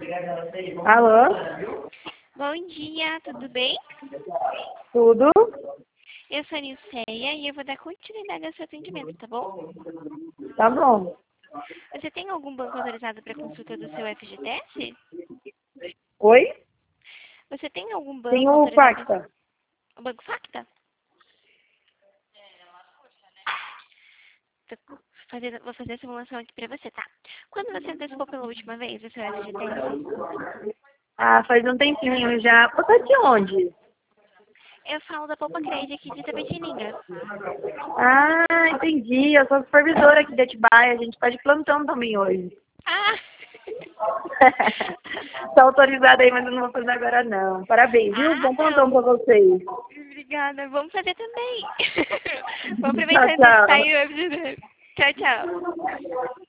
Alô? Bom dia, tudo bem? Tudo? Eu sou a Nilceia e eu vou dar continuidade ao seu atendimento, tá bom? Tá bom. Você tem algum banco autorizado para consulta do seu FGTS? Oi? Você tem algum Tem banco o autorizado? Facta. O Banco Facta? Vou fazer a simulação aqui para você, tá? Quando você antecipou pela última vez o seu FGTS? Ah, faz um tempinho já. Você é de onde? Eu falo da Poupa Crédito aqui de Itapetininga. Ah, entendi. Eu sou supervisora aqui de Atibaia. A gente tá de plantão também hoje. Ah! Tá autorizada aí, mas eu não vou fazer agora não. Parabéns, viu? Ah, Bom plantão pra não! vocês. Obrigada, vamos fazer também. Vamos Tchau, aproveitar e antecipar tchau. aí o FGTS. Tchau, tchau.